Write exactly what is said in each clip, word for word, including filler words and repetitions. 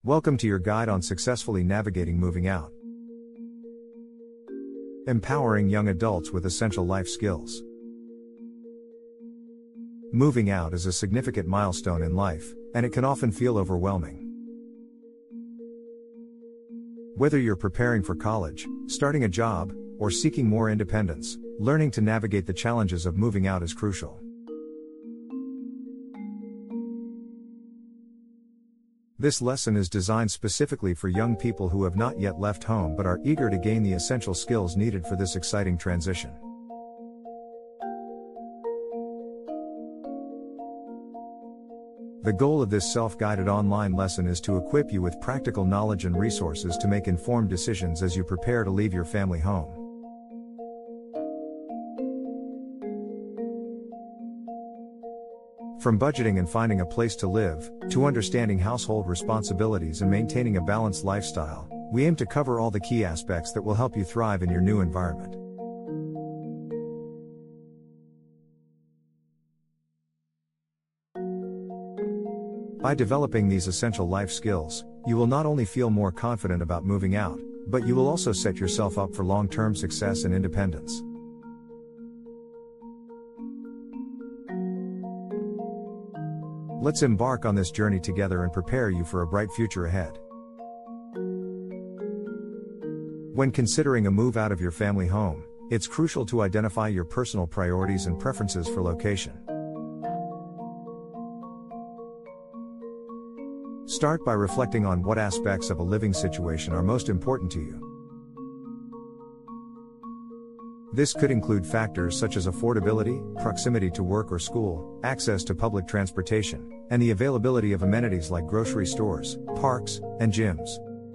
Welcome to your guide on successfully navigating moving out. Empowering young adults with essential life skills. Moving out is a significant milestone in life, and it can often feel overwhelming. Whether you're preparing for college, starting a job, or seeking more independence, learning to navigate the challenges of moving out is crucial. This lesson is designed specifically for young people who have not yet left home but are eager to gain the essential skills needed for this exciting transition. The goal of this self-guided online lesson is to equip you with practical knowledge and resources to make informed decisions as you prepare to leave your family home. From budgeting and finding a place to live, to understanding household responsibilities and maintaining a balanced lifestyle, we aim to cover all the key aspects that will help you thrive in your new environment. By developing these essential life skills, you will not only feel more confident about moving out, but you will also set yourself up for long-term success and independence. Let's embark on this journey together and prepare you for a bright future ahead. When considering a move out of your family home, it's crucial to identify your personal priorities and preferences for location. Start by reflecting on what aspects of a living situation are most important to you. This could include factors such as affordability, proximity to work or school, access to public transportation, and the availability of amenities like grocery stores, parks, and gyms.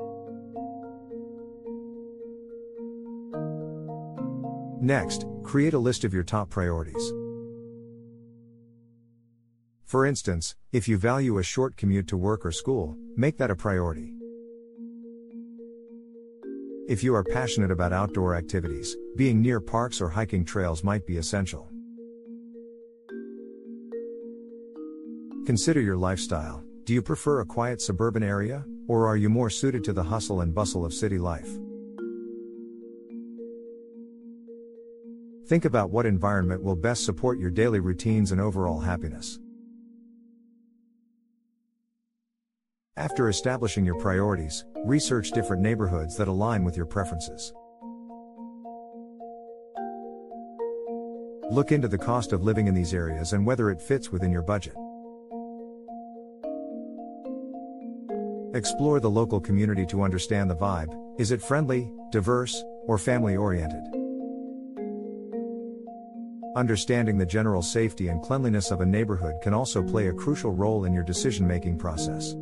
Next, create a list of your top priorities. For instance, if you value a short commute to work or school, make that a priority. If you are passionate about outdoor activities, being near parks or hiking trails might be essential. Consider your lifestyle. Do you prefer a quiet suburban area, or are you more suited to the hustle and bustle of city life? Think about what environment will best support your daily routines and overall happiness. After establishing your priorities, research different neighborhoods that align with your preferences. Look into the cost of living in these areas and whether it fits within your budget. Explore the local community to understand the vibe. Is it friendly, diverse, or family-oriented? Understanding the general safety and cleanliness of a neighborhood can also play a crucial role in your decision-making process.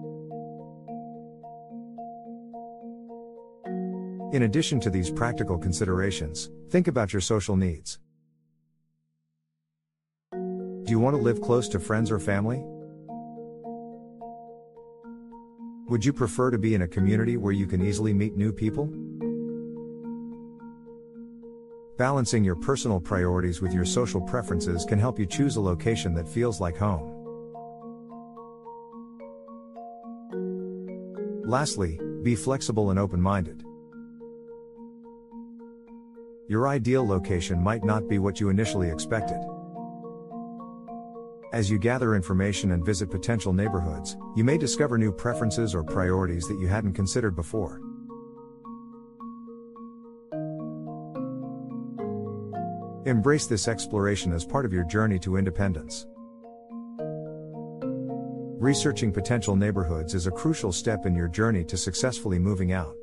In addition to these practical considerations, think about your social needs. Do you want to live close to friends or family? Would you prefer to be in a community where you can easily meet new people? Balancing your personal priorities with your social preferences can help you choose a location that feels like home. Lastly, be flexible and open-minded. Your ideal location might not be what you initially expected. As you gather information and visit potential neighborhoods, you may discover new preferences or priorities that you hadn't considered before. Embrace this exploration as part of your journey to independence. Researching potential neighborhoods is a crucial step in your journey to successfully moving out.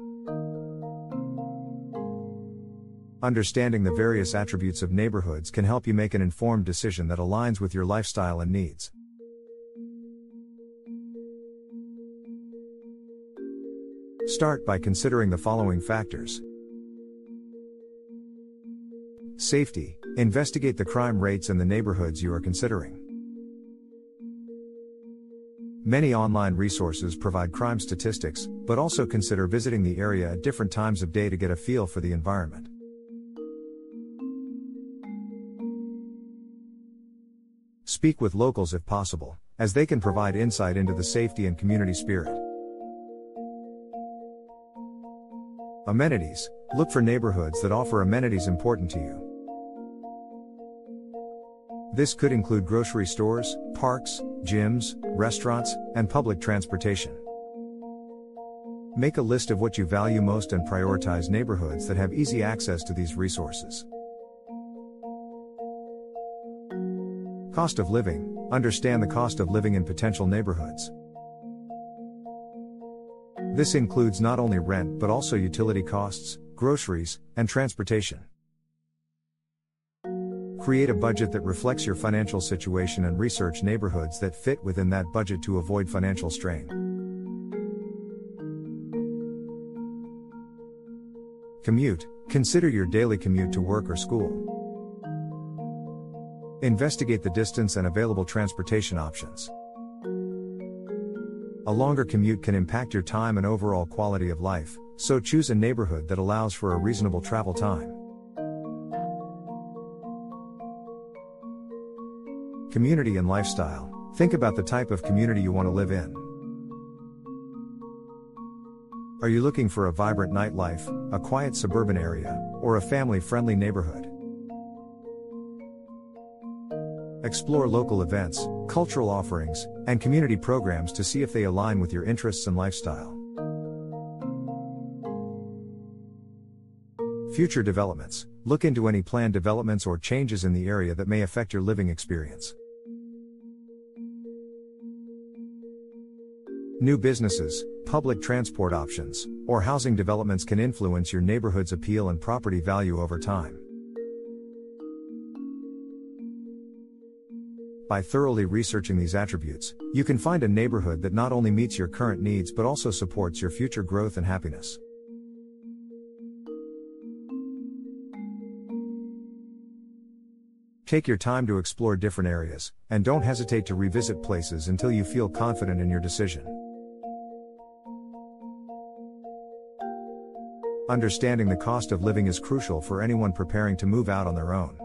Understanding the various attributes of neighborhoods can help you make an informed decision that aligns with your lifestyle and needs. Start by considering the following factors. Safety. Investigate the crime rates in the neighborhoods you are considering. Many online resources provide crime statistics, but also consider visiting the area at different times of day to get a feel for the environment. Speak with locals if possible, as they can provide insight into the safety and community spirit. Amenities. Look for neighborhoods that offer amenities important to you. This could include grocery stores, parks, gyms, restaurants, and public transportation. Make a list of what you value most and prioritize neighborhoods that have easy access to these resources. Cost of living. Understand the cost of living in potential neighborhoods. This includes not only rent but also utility costs, groceries, and transportation. Create a budget that reflects your financial situation and research neighborhoods that fit within that budget to avoid financial strain. Commute. Consider your daily commute to work or school. Investigate the distance and available transportation options. A longer commute can impact your time and overall quality of life, so choose a neighborhood that allows for a reasonable travel time. Community and lifestyle. Think about the type of community you want to live in. Are you looking for a vibrant nightlife, a quiet suburban area, or a family-friendly neighborhood? Explore local events, cultural offerings, and community programs to see if they align with your interests and lifestyle. Future developments. Look into any planned developments or changes in the area that may affect your living experience. New businesses, public transport options, or housing developments can influence your neighborhood's appeal and property value over time. By thoroughly researching these attributes, you can find a neighborhood that not only meets your current needs but also supports your future growth and happiness. Take your time to explore different areas, and don't hesitate to revisit places until you feel confident in your decision. Understanding the cost of living is crucial for anyone preparing to move out on their own.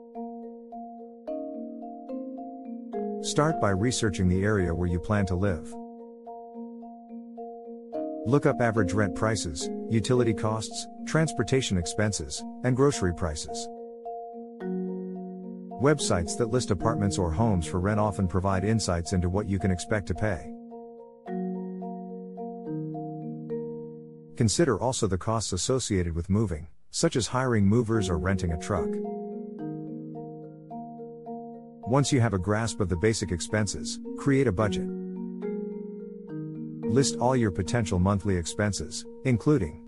Start by researching the area where you plan to live. Look up average rent prices, utility costs, transportation expenses, and grocery prices. Websites that list apartments or homes for rent often provide insights into what you can expect to pay. Consider also the costs associated with moving, such as hiring movers or renting a truck. Once you have a grasp of the basic expenses, create a budget. List all your potential monthly expenses, including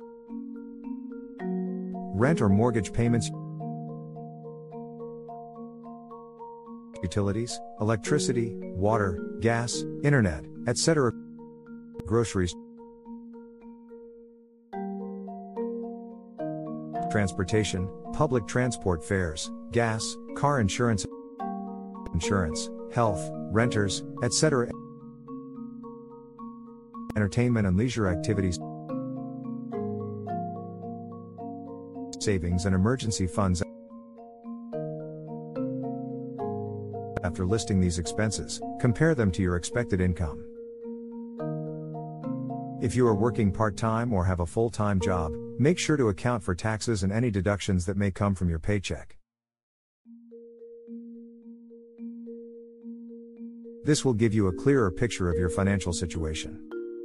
rent or mortgage payments, utilities, electricity, water, gas, internet, et cetera, groceries, transportation, public transport fares, gas, car insurance, insurance, health, renters, et cetera, entertainment and leisure activities, savings and emergency funds. After listing these expenses, compare them to your expected income. If you are working part-time or have a full-time job, make sure to account for taxes and any deductions that may come from your paycheck. This will give you a clearer picture of your financial situation.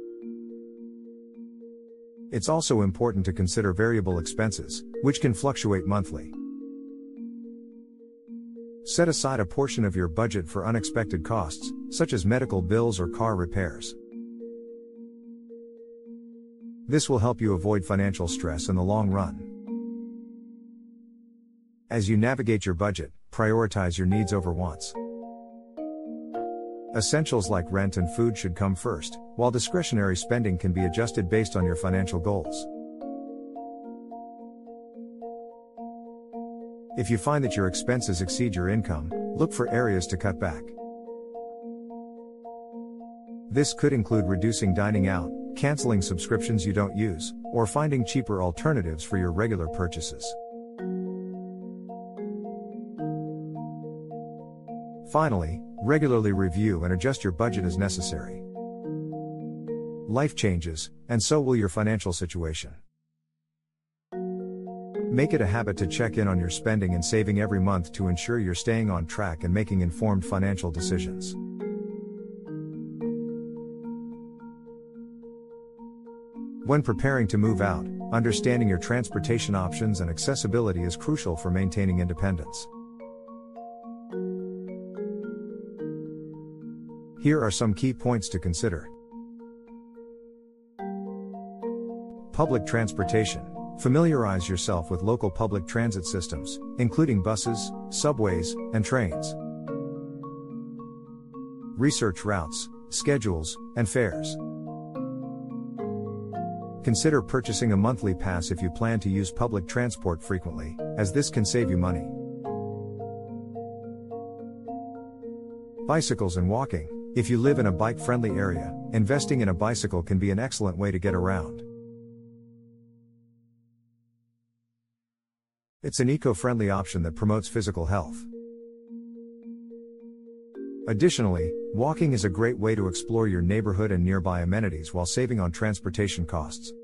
It's also important to consider variable expenses, which can fluctuate monthly. Set aside a portion of your budget for unexpected costs, such as medical bills or car repairs. This will help you avoid financial stress in the long run. As you navigate your budget, prioritize your needs over wants. Essentials like rent and food should come first, while discretionary spending can be adjusted based on your financial goals. If you find that your expenses exceed your income, look for areas to cut back. This could include reducing dining out, canceling subscriptions you don't use, or finding cheaper alternatives for your regular purchases. Finally, regularly review and adjust your budget as necessary. Life changes, and so will your financial situation. Make it a habit to check in on your spending and saving every month to ensure you're staying on track and making informed financial decisions. When preparing to move out, understanding your transportation options and accessibility is crucial for maintaining independence. Here are some key points to consider. Public transportation. Familiarize yourself with local public transit systems, including buses, subways, and trains. Research routes, schedules, and fares. Consider purchasing a monthly pass if you plan to use public transport frequently, as this can save you money. Bicycles and walking. If you live in a bike-friendly area, investing in a bicycle can be an excellent way to get around. It's an eco-friendly option that promotes physical health. Additionally, walking is a great way to explore your neighborhood and nearby amenities while saving on transportation costs.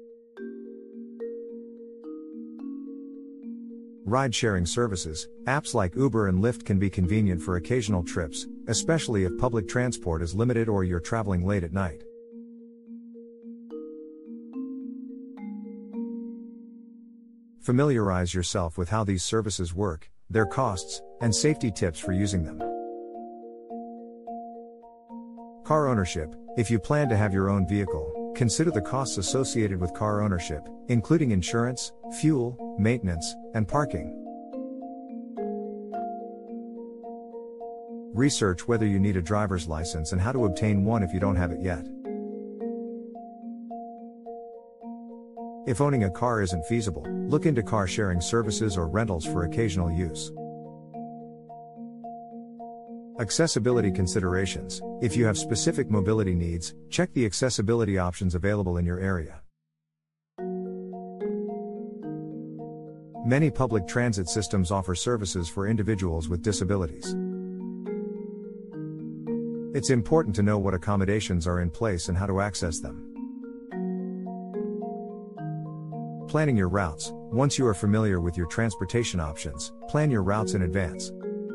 Ride-sharing services. Apps like Uber and Lyft can be convenient for occasional trips, especially if public transport is limited or you're traveling late at night. Familiarize yourself with how these services work, their costs, and safety tips for using them. Car ownership. If you plan to have your own vehicle, consider the costs associated with car ownership, including insurance, fuel, maintenance, and parking. Research whether you need a driver's license and how to obtain one if you don't have it yet. If owning a car isn't feasible, look into car sharing services or rentals for occasional use. Accessibility considerations. If you have specific mobility needs, check the accessibility options available in your area. Many public transit systems offer services for individuals with disabilities. It's important to know what accommodations are in place and how to access them. Planning your routes. Once you are familiar with your transportation options, plan your routes in advance.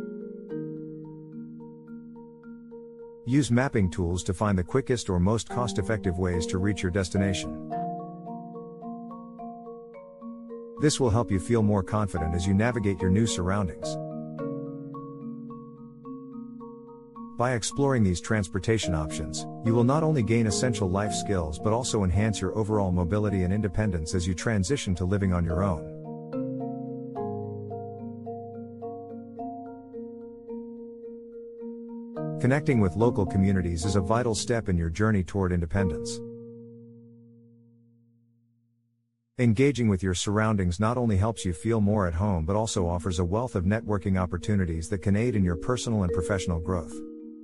Use mapping tools to find the quickest or most cost-effective ways to reach your destination. This will help you feel more confident as you navigate your new surroundings. By exploring these transportation options, you will not only gain essential life skills but also enhance your overall mobility and independence as you transition to living on your own. Connecting with local communities is a vital step in your journey toward independence. Engaging with your surroundings not only helps you feel more at home but also offers a wealth of networking opportunities that can aid in your personal and professional growth.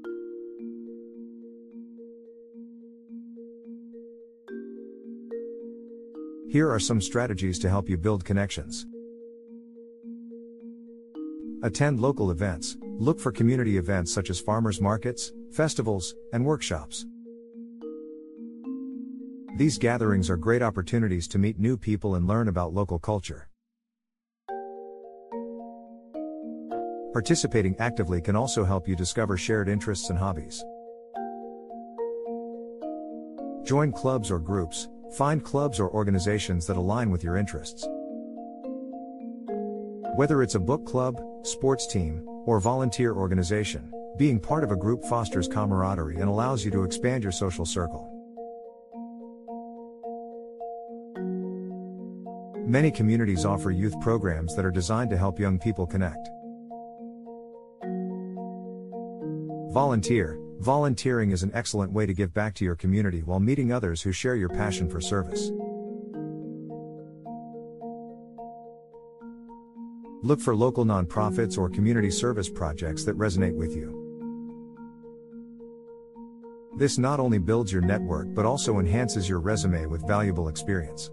Here are some strategies to help you build connections. Attend local events. Look for community events such as farmers markets, festivals, and workshops. These gatherings are great opportunities to meet new people and learn about local culture. Participating actively can also help you discover shared interests and hobbies. Join clubs or groups. Find clubs or organizations that align with your interests. Whether it's a book club, sports team, or volunteer organization, being part of a group fosters camaraderie and allows you to expand your social circle. Many communities offer youth programs that are designed to help young people connect. Volunteer. Volunteering is an excellent way to give back to your community while meeting others who share your passion for service. Look for local nonprofits or community service projects that resonate with you. This not only builds your network but also enhances your resume with valuable experience.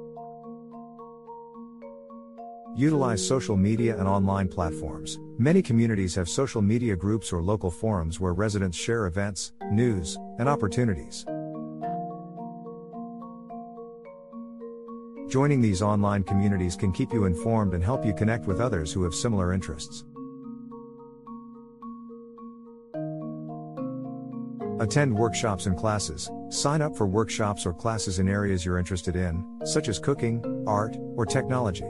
Utilize social media and online platforms. Many communities have social media groups or local forums where residents share events, news, and opportunities. Joining these online communities can keep you informed and help you connect with others who have similar interests. Attend workshops and classes. Sign up for workshops or classes in areas you're interested in, such as cooking, art, or technology.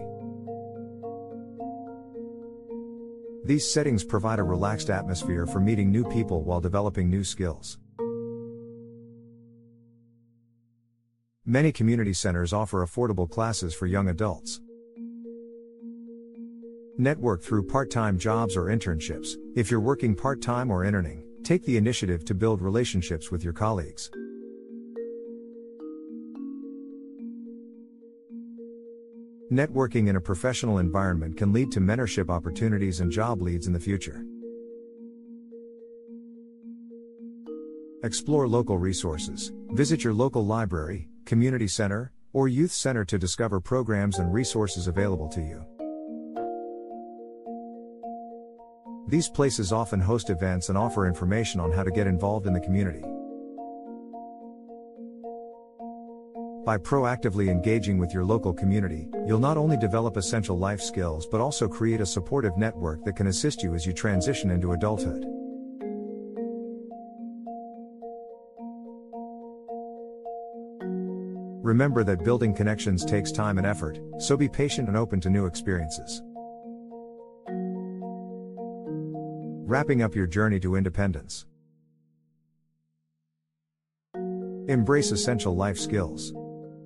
These settings provide a relaxed atmosphere for meeting new people while developing new skills. Many community centers offer affordable classes for young adults. Network through part-time jobs or internships. If you're working part-time or interning, take the initiative to build relationships with your colleagues. Networking in a professional environment can lead to mentorship opportunities and job leads in the future. Explore local resources. Visit your local library, community center, or youth center to discover programs and resources available to you. These places often host events and offer information on how to get involved in the community. By proactively engaging with your local community, you'll not only develop essential life skills but also create a supportive network that can assist you as you transition into adulthood. Remember that building connections takes time and effort, so be patient and open to new experiences. Wrapping up your journey to independence. Embrace essential life skills.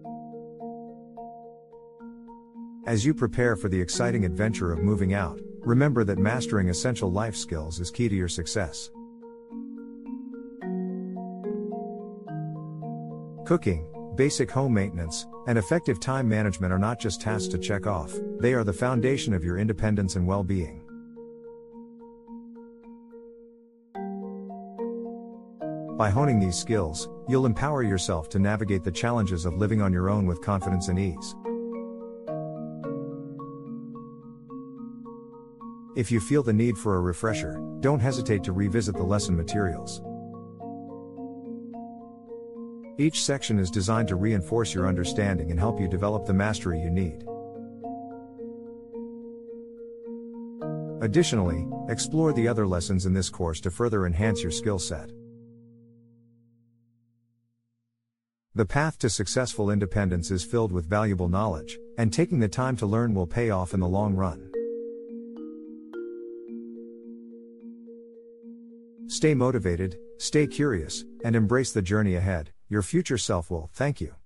As you prepare for the exciting adventure of moving out, remember that mastering essential life skills is key to your success. Cooking, basic home maintenance, and effective time management are not just tasks to check off, they are the foundation of your independence and well-being. By honing these skills, you'll empower yourself to navigate the challenges of living on your own with confidence and ease. If you feel the need for a refresher, don't hesitate to revisit the lesson materials. Each section is designed to reinforce your understanding and help you develop the mastery you need. Additionally, explore the other lessons in this course to further enhance your skill set. The path to successful independence is filled with valuable knowledge, and taking the time to learn will pay off in the long run. Stay motivated, stay curious, and embrace the journey ahead. Your future self will thank you.